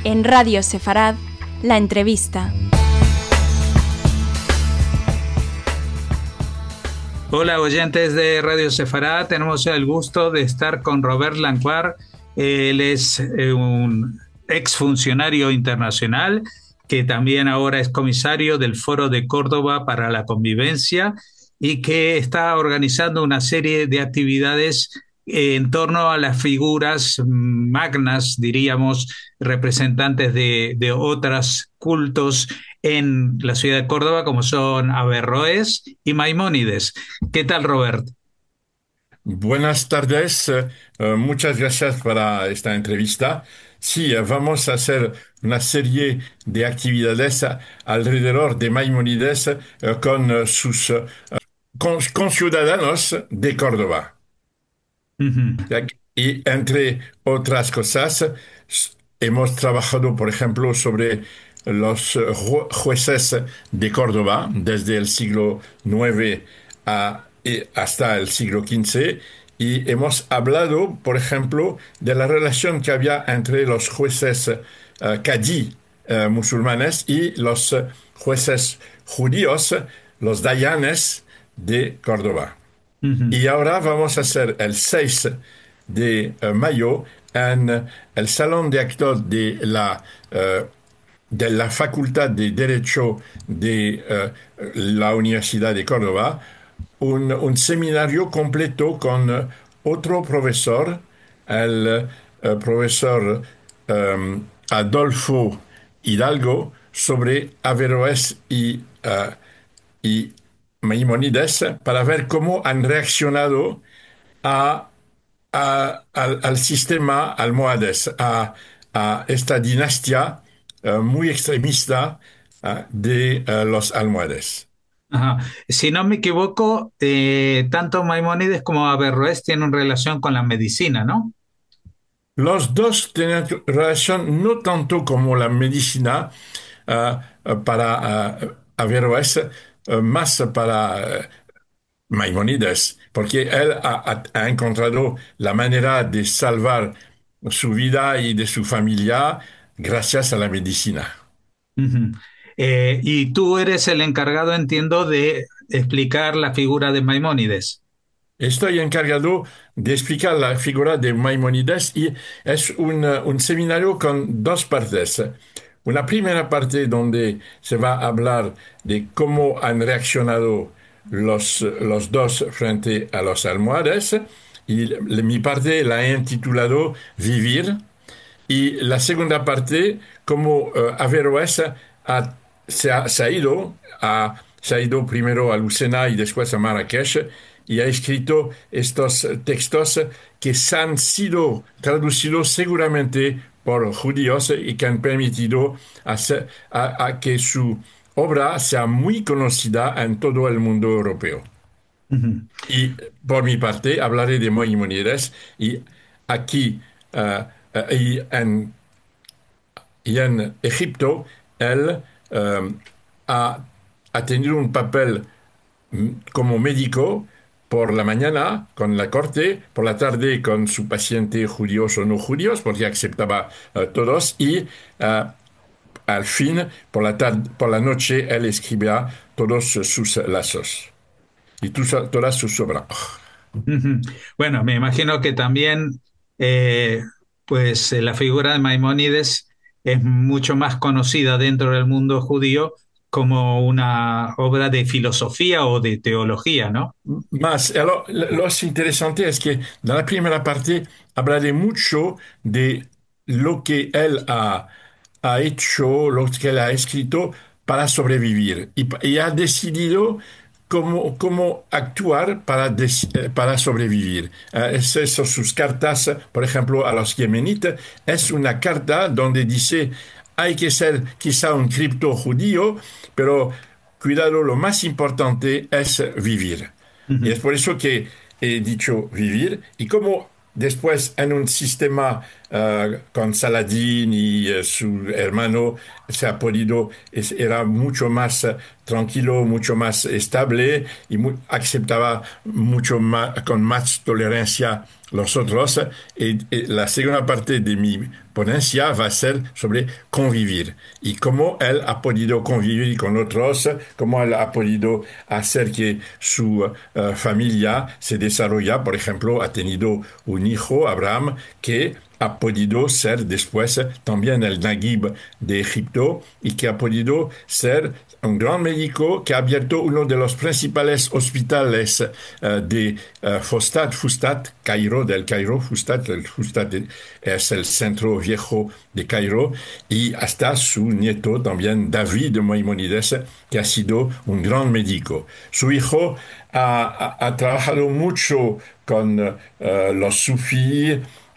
En Radio Sefarad, la entrevista. Hola oyentes de Radio Sefarad, tenemos el gusto de estar con Robert Lanquart. Él es un exfuncionario internacional que también ahora es comisario del Foro de Córdoba para la Convivencia y que está organizando una serie de actividades en torno a las figuras magnas, diríamos, representantes de otros cultos en la ciudad de Córdoba, como son Averroes y Maimónides. ¿Qué tal, Robert? Buenas tardes, muchas gracias para esta entrevista. Sí, vamos a hacer una serie de actividades alrededor de Maimónides con sus conciudadanos de Córdoba. Uh-huh. Y entre otras cosas, hemos trabajado, por ejemplo, sobre los jueces de Córdoba desde el siglo IX hasta el siglo XV y hemos hablado, por ejemplo, de la relación que había entre los jueces cadí musulmanes y los jueces judíos, los dayanes de Córdoba. Uh-huh. Y ahora vamos a hacer el 6 de mayo en el Salón de Actos de la Facultad de Derecho de la Universidad de Córdoba, un seminario completo con otro profesor, el profesor Adolfo Hidalgo, sobre Averroes y Maimónides, para ver cómo han reaccionado a, al sistema almohades, a esta dinastía muy extremista de los almohades. Ajá. Si no me equivoco, tanto Maimónides como Averroes tienen relación con la medicina, ¿no? Los dos tienen relación no tanto como la medicina para Averroes, más para Maimónides, porque él ha encontrado la manera de salvar su vida y de su familia gracias a la medicina. Uh-huh. Y tú eres el encargado, entiendo, de explicar la figura de Maimónides. Estoy encargado de explicar la figura de Maimónides y es un seminario con dos partes. Una primera parte donde se va a hablar de cómo han reaccionado los dos frente a los almohades y mi parte la he intitulado Vivir y la segunda parte cómo Averroes se ha ido primero a Lucena y después a Marrakech y ha escrito estos textos que han sido traducidos seguramente por judíos y que han permitido a que su obra sea muy conocida en todo el mundo europeo. Uh-huh. Y por mi parte hablaré de Maimónides y aquí y en Egipto él eh, ha, ha tenido un papel como médico por la mañana con la corte, por la tarde con su paciente judíos o no judíos, porque aceptaba todos, y al fin, por la noche, él escribía todos sus lazos y todas sus obras. Uh-huh. Bueno, me imagino que también, la figura de Maimónides es mucho más conocida dentro del mundo judío como una obra de filosofía o de teología, ¿no? Más, lo interesante es que en la primera parte hablaré mucho de lo que él ha hecho, lo que él ha escrito para sobrevivir y ha decidido cómo actuar para sobrevivir. Son sus cartas, por ejemplo, a los yemenitas, es una carta donde dice hay que ser quizá un cripto judío, pero cuidado, lo más importante es vivir. Y es Uh-huh. por eso que he dicho vivir. Y como después en un sistema con Saladín y su hermano se ha podido, era mucho más tranquilo, mucho más estable y aceptaba mucho más, con más tolerancia los otros. Y la segunda parte de mi ponencia va a ser sobre convivir y cómo él ha podido convivir con otros, cómo él ha podido hacer que su familia se desarrolla. Por ejemplo, ha tenido un hijo, Abraham, que ha podido ser después también el Naguib de Egipto y que ha podido ser un gran médico que ha abierto uno de los principales hospitales de Fustat, Cairo, del Cairo, Fustat, el Fustat es el centro viejo de Cairo, y hasta su nieto también, David Maimonides, que ha sido un gran médico. Su hijo ha trabajado mucho con los sufíes,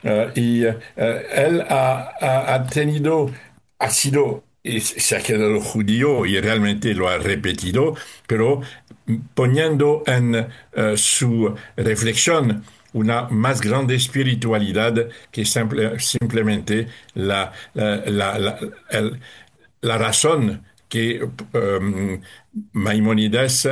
él ha tenido, ha sido, y se ha quedado judío y realmente lo ha repetido, pero poniendo en su reflexión una más grande espiritualidad que simplemente la razón que Maimónides,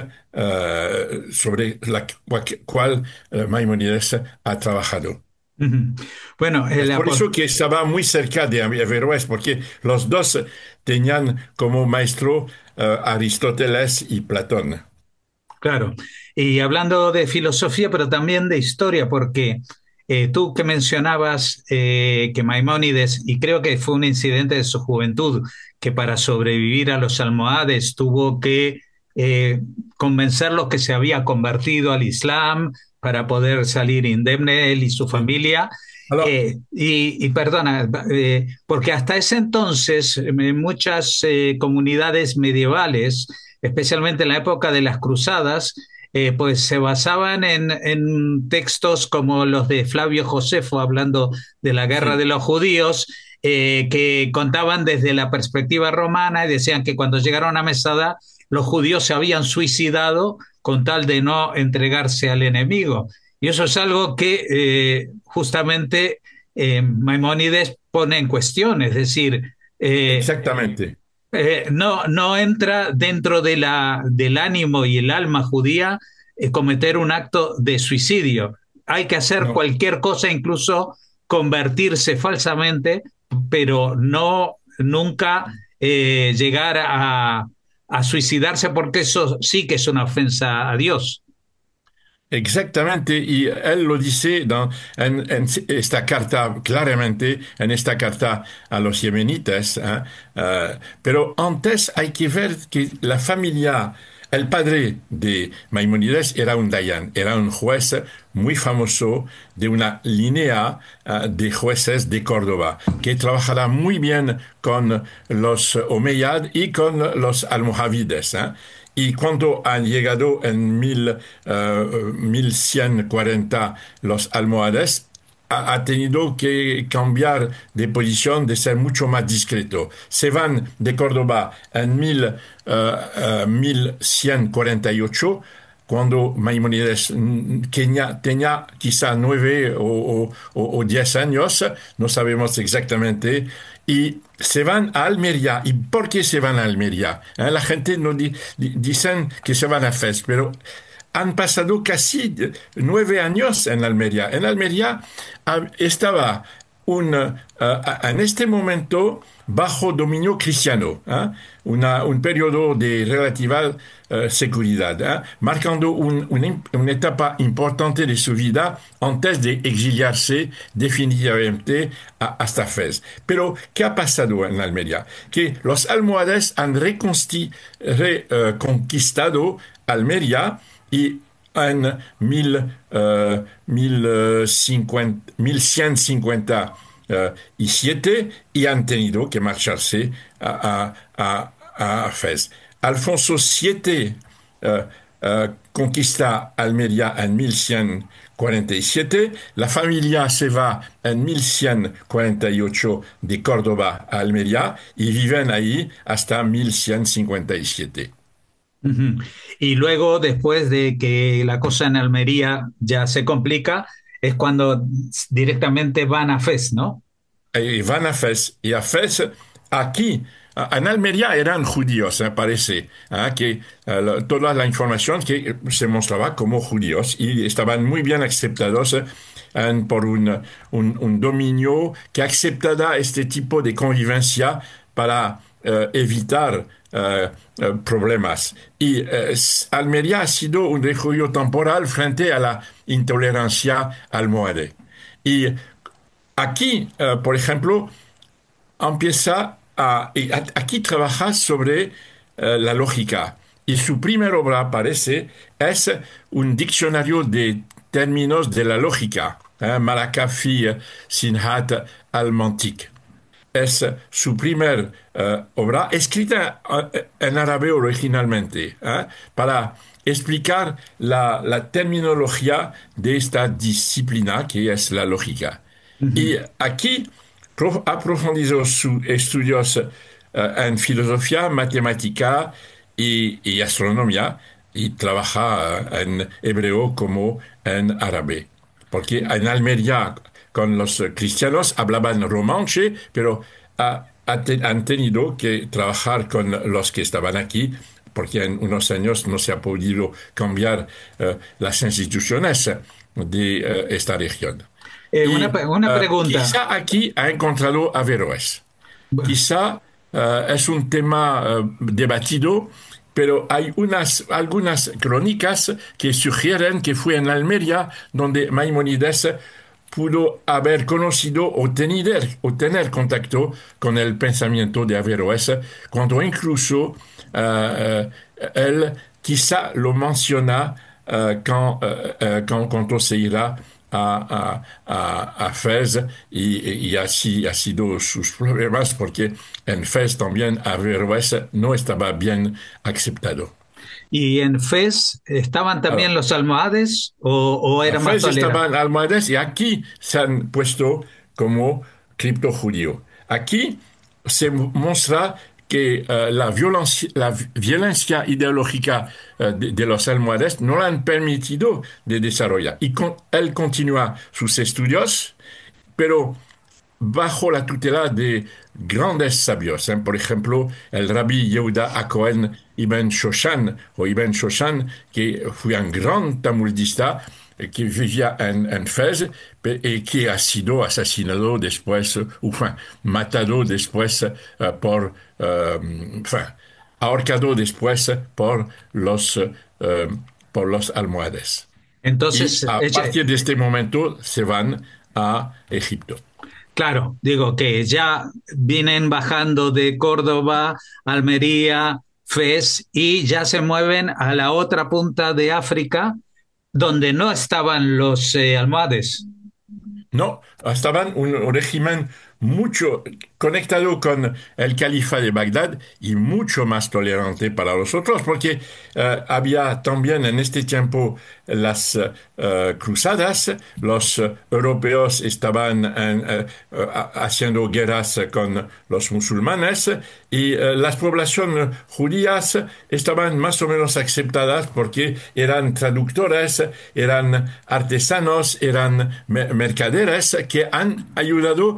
sobre la cual Maimónides ha trabajado. Ujú. Bueno, Es por eso que estaba muy cerca de Averroes, porque los dos tenían como maestro Aristóteles y Platón. claro, y hablando de filosofía, pero también de historia, porque tú que mencionabas que Maimónides, y creo que fue un incidente de su juventud, que para sobrevivir a los almohades tuvo que eh, convencerlos que se había convertido al Islam para poder salir indemne él y su Sí. familia. Alors, Y perdona, porque hasta ese entonces muchas comunidades medievales, especialmente en la época de las cruzadas, pues se basaban en textos como los de Flavio Josefo, hablando de la guerra sí. de los judíos, que contaban desde la perspectiva romana y decían que cuando llegaron a Mesada, los judíos se habían suicidado con tal de no entregarse al enemigo. Y eso es algo que justamente Maimónides pone en cuestión, es decir, Exactamente. no entra dentro de del ánimo y el alma judía cometer un acto de suicidio. Hay que hacer No. cualquier cosa, incluso convertirse falsamente, pero no nunca llegar a suicidarse, porque eso sí que es una ofensa a Dios. Exactamente, y él lo dice en esta carta, claramente, en esta carta a los yemenitas, ¿eh? Pero antes hay que ver que la familia, el padre de Maimónides era un dayan, era un juez muy famoso de una línea de jueces de Córdoba, que trabajará muy bien con los Omeyyad y con los almohávides, ¿eh? Y cuando han llegado en 1140 los almohades, ha tenido que cambiar de posición, de ser mucho más discreto. Se van de Córdoba en 1148, cuando Maimónides tenía quizá 9 o 10 años, no sabemos exactamente, y se van a Almería. ¿Y por qué se van a Almería? La gente no dicen que se van a Fez, pero han pasado casi 9 años en Almería. En Almería estaba en este momento bajo dominio cristiano, ¿eh? Un periodo de relativa seguridad, marcando una etapa importante de su vida antes de exiliarse definitivamente hasta Fez. Pero, ¿qué ha pasado en Almería? Que los almohades han reconquistado Almería y en 1157 y han tenido que marcharse a Fez. Alfonso VII conquista Almería en 1147, la familia se va en 1148 de Córdoba a Almería y viven ahí hasta 1157. Ujú. Y luego, después de que la cosa en Almería ya se complica, es cuando directamente van a Fez, ¿no? y van a Fez. Y a Fez, aquí, en Almería eran judíos, parece, que toda la información que se mostraba como judíos y estaban muy bien aceptados por un dominio que aceptaba este tipo de convivencia para evitar problemas. Y Almería ha sido un refugio temporal frente a la intolerancia almohade. Y aquí, por ejemplo, aquí trabaja sobre la lógica. Y su primera obra, parece, es un diccionario de términos de la lógica, Malacafi Sinhat Almantic. Es su primer obra, escrita en árabe originalmente, para explicar la terminología de esta disciplina que es la lógica. Y aquí ha profundizado sus estudios en filosofía, matemática y astronomía, y trabaja en hebreo como en árabe. Porque en Almería, con los cristianos, hablaban romanche, pero han tenido que trabajar con los que estaban aquí, porque en unos años no se ha podido cambiar las instituciones de esta región. Y Una pregunta. quizá aquí ha encontrado Averroes. Quizá es un tema debatido, pero hay algunas crónicas que sugieren que fue en Almería donde Maimónides pudo haber conocido o tener contacto con el pensamiento de Averroes, cuando incluso él quizá lo menciona cuando se irá a Fez y así ha sido sus problemas porque en Fez también Averroes no estaba bien aceptado. ¿Y en Fez estaban también Alors, los almohades o a era más Fez tolerante? estaban almohades y aquí se han puesto como criptojudío. Aquí se muestra que la violencia ideológica de los almohades no le han permitido de desarrollar. Y él continúa sus estudios, pero bajo la tutela de grandes sabios. Por ejemplo, el rabí Yehuda Akohen Ibn Shoshan, que fue un gran talmudista que vivía en Fez y que ha sido asesinado después, enfin, matado después ahorcado después por los almohades. Y Entonces, a partir de este momento se van a Egipto. claro, digo que ya vienen bajando de Córdoba, Almería, Fez y ya se mueven a la otra punta de África donde no estaban los almohades. No, estaban un régimen mucho conectado con el califa de Bagdad y mucho más tolerante para los otros, porque había también en este tiempo las cruzadas, los europeos estaban haciendo guerras con los musulmanes y las poblaciones judías estaban más o menos aceptadas porque eran traductores, eran artesanos, eran mercaderes que han ayudado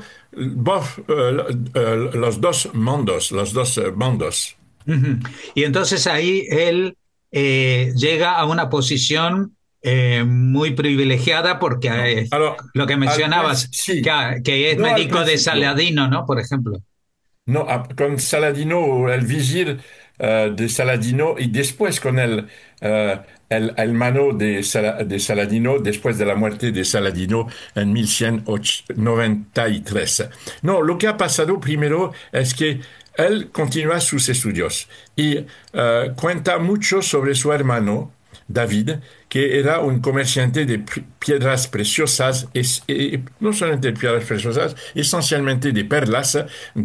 los dos mundos, los dos bandos. Ujú. Y entonces ahí él llega a una posición muy privilegiada porque Alors, lo que mencionabas, sí, que es no al médico de principio. Saladino, ¿no? Por ejemplo. No, con Saladino, el visir de Saladino, y después con el mano de Saladino, después de la muerte de Saladino en 1193. No, lo que ha pasado primero es que él continúa sus estudios y cuenta mucho sobre su hermano, David, que era un comerciante de piedras preciosas, no solamente de piedras preciosas, esencialmente de perlas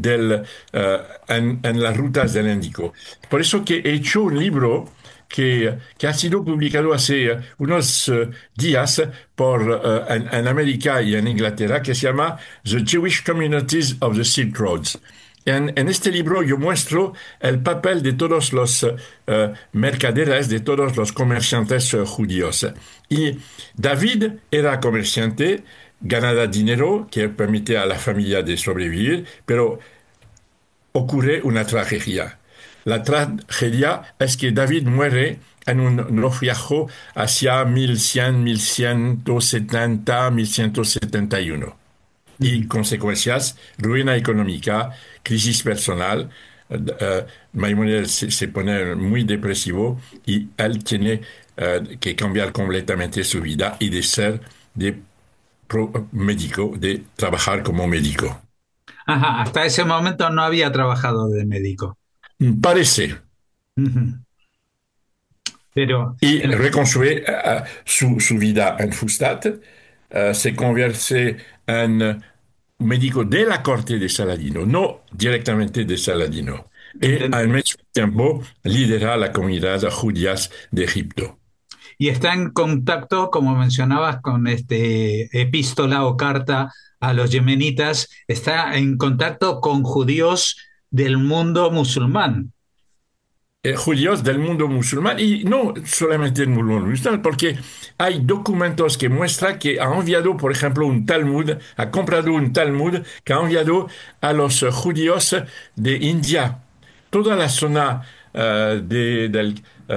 en las rutas del Índico. Por eso que he hecho un libro que ha sido publicado hace unos días en América y en Inglaterra, que se llama The Jewish Communities of the Silk Roads. En este libro yo muestro el papel de todos los mercaderes, de todos los comerciantes judíos. Y David era comerciante, ganaba dinero que permitía a la familia de sobrevivir, pero ocurre una tragedia. La tragedia es que David muere en un naufragio hacia 1100, 1170, 1171. Y Ujú. consecuencias, ruina económica, crisis personal. Maimónides se pone muy depresivo y él tiene que cambiar completamente su vida y de ser de médico, de trabajar como médico. Ajá, hasta ese momento no había trabajado de médico. Parece. Ujú. Pero Y reconstruye su vida en Fustat, se convierte en médico de la corte de Saladino, no directamente de Saladino. Y al enten- mismo tiempo lidera la comunidad judía de Egipto. y está en contacto, como mencionabas, con este epístola o carta a los yemenitas, está en contacto con judíos del mundo musulmán. Judíos del mundo musulmán y no solamente del mundo musulmán, porque hay documentos que muestran que ha enviado, por ejemplo, un Talmud, ha comprado un Talmud que ha enviado a los judíos de India. Toda la zona del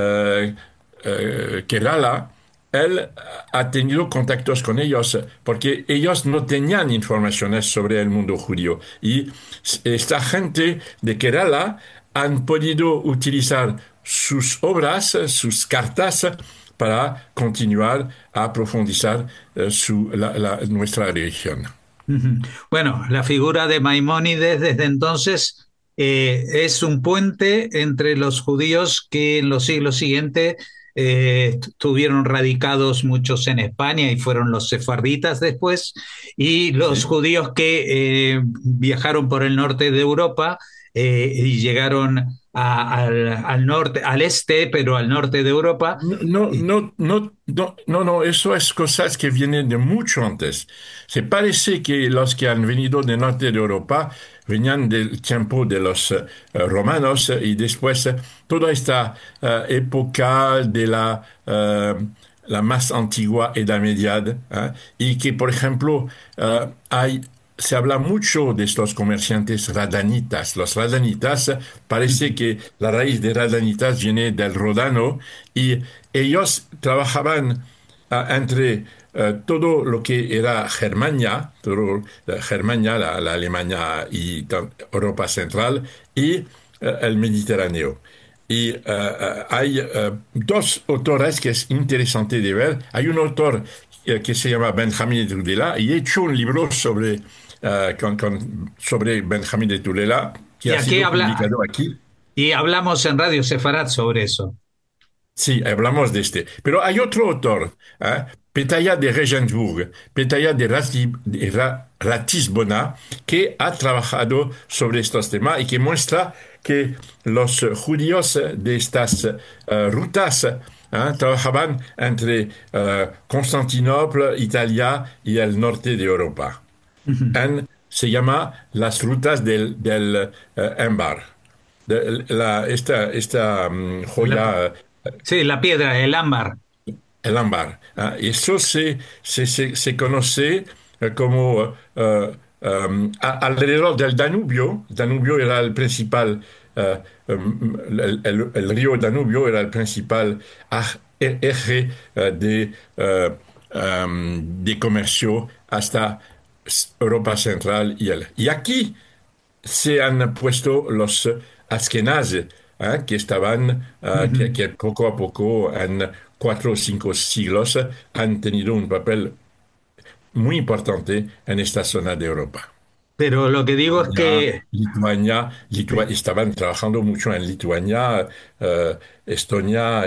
Kerala, él ha tenido contactos con ellos porque ellos no tenían informaciones sobre el mundo judío. Y esta gente de Kerala han podido utilizar sus obras, sus cartas, para continuar a profundizar nuestra religión. Ujú. Bueno, la figura de Maimónides desde entonces es un puente entre los judíos que en los siglos siguientes estuvieron radicados muchos en España y fueron los sefarditas después, y los ¿Sí? judíos que viajaron por el norte de Europa y llegaron al norte, al este, pero al norte de Europa. No, no, Eh, no, no, no, no, no, eso es cosas que vienen de mucho antes. Se parece que los que han venido del norte de Europa venían del tiempo de los romanos y después toda esta época de la más antigua Edad Media, y que, por ejemplo, se habla mucho de estos comerciantes radanitas. Los radanitas, parece que la raíz de radanitas viene del Ródano y ellos trabajaban entre todo lo que era Germania, Germania, la Alemania y Europa Central y el Mediterráneo. Y hay dos autores que es interesante de ver. Hay un autor que se llama Benjamín de Tudela y he hecho un libro sobre Benjamín de Tudela que y ha aquí sido habla, publicado aquí. y hablamos en Radio Sefarad sobre eso. Sí, hablamos de este. Pero hay otro autor, Petaya de Regensburg, Petaya de Ratisbona, que ha trabajado sobre estos temas y que muestra que los judíos de estas rutas trabajaban entre Constantinopla, Italia y el norte de Europa. Se llama las rutas del Embar. Esta La, joya sí, la piedra, el ámbar. el ámbar. Eso se conoce como alrededor del Danubio. Danubio era el principal, el río Danubio era el principal eje de comercio hasta Europa Central y aquí se han puesto los Askenazes, que estaban, que poco a poco, en 4 o 5 siglos, han tenido un papel muy importante en esta zona de Europa. Pero lo que digo es Ya, que Lituania, estaban trabajando mucho en Lituania, Estonia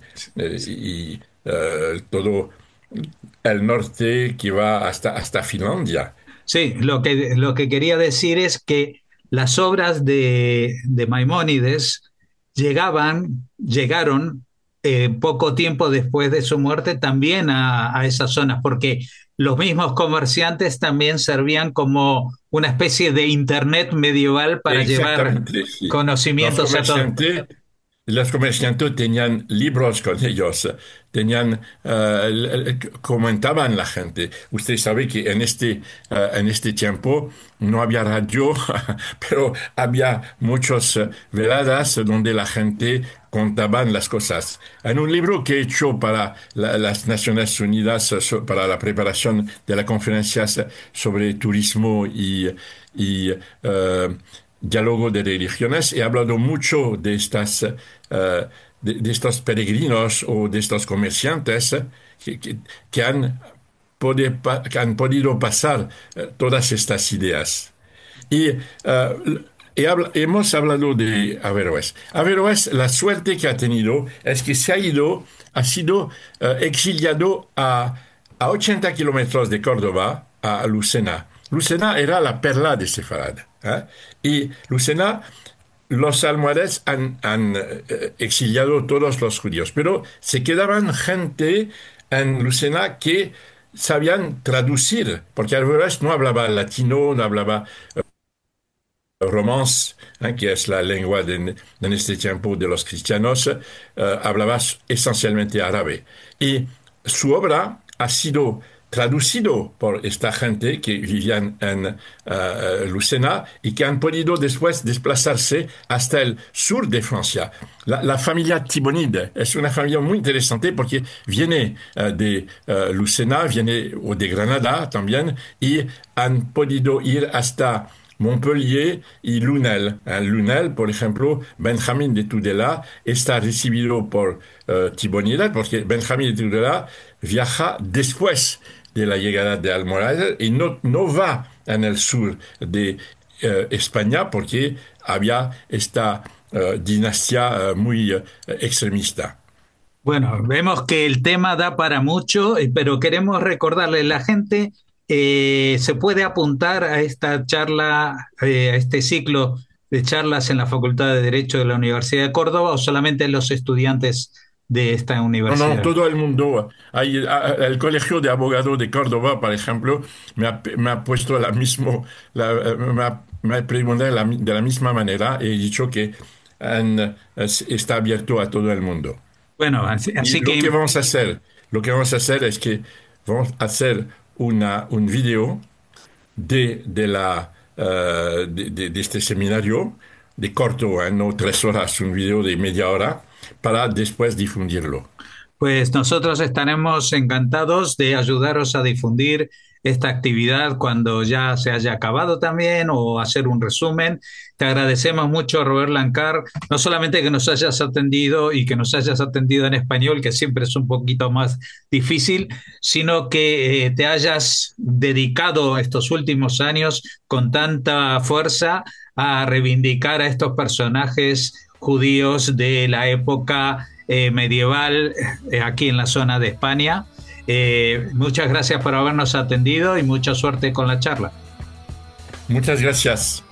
y todo el norte que va hasta Finlandia. sí, lo que quería decir es que las obras de Maimónides llegaron poco tiempo después de su muerte también a esas zonas, porque los mismos comerciantes también servían como una especie de internet medieval para llevar Exactamente, sí. Los conocimientos a todos. comerciantes los comerciantes tenían libros con ellos, tenían, comentaban la gente. Usted sabe que en este tiempo no había radio, pero había muchas veladas donde la gente contaban las cosas. En un libro que he hecho para las Naciones Unidas, para la preparación de las conferencias sobre turismo y diálogo de religiones, he hablado mucho de de estos peregrinos o de estos comerciantes que que han podido pasar todas estas ideas. Y hemos hablado de Averroes. Averroes, la suerte que ha tenido es que ha sido exiliado a 80 kilómetros de Córdoba, a Lucena. Lucena era la perla de Sefarad, ¿eh? Y Lucena, los almohades han exiliado todos los judíos, pero se quedaban gente en Lucena que sabían traducir, porque Averroes no hablaba latino, no hablaba romance, que es la lengua en este tiempo de los cristianos, hablaba esencialmente árabe. Y su obra ha sido traducido por esta gente que vivían en Lucena y que han podido después desplazarse hasta el sur de Francia. La familia Thibonide es una familia muy interesante porque viene de Lucena, viene o de Granada también, y han podido ir hasta Montpellier y Lunel. En Lunel, por ejemplo, Benjamín de Tudela está recibido por Thibonide, porque Benjamín de Tudela viaja después de la llegada de Almorávides y no va en el sur de España porque había esta dinastía muy extremista. Bueno, vemos que el tema da para mucho, pero queremos recordarle a la gente, se puede apuntar a esta charla, a este ciclo de charlas en la Facultad de Derecho de la Universidad de Córdoba, o solamente los estudiantes de esta No, universidad. todo el mundo. El Colegio de Abogados de Córdoba, por ejemplo, me ha puesto me ha preguntado de la misma manera y he dicho que está abierto a todo el mundo. Bueno, así, Y así que lo que vamos a hacer es que vamos a hacer un video de este seminario de corto, no 3 horas, un video de media hora, para después difundirlo. pues nosotros estaremos encantados de ayudaros a difundir esta actividad cuando ya se haya acabado también o hacer un resumen. Te agradecemos mucho, Robert Lancar, no solamente que nos hayas atendido y que nos hayas atendido en español, que siempre es un poquito más difícil, sino que te hayas dedicado estos últimos años con tanta fuerza a reivindicar a estos personajes judíos de la época medieval aquí en la zona de España. Muchas gracias por habernos atendido y mucha suerte con la charla. Muchas gracias.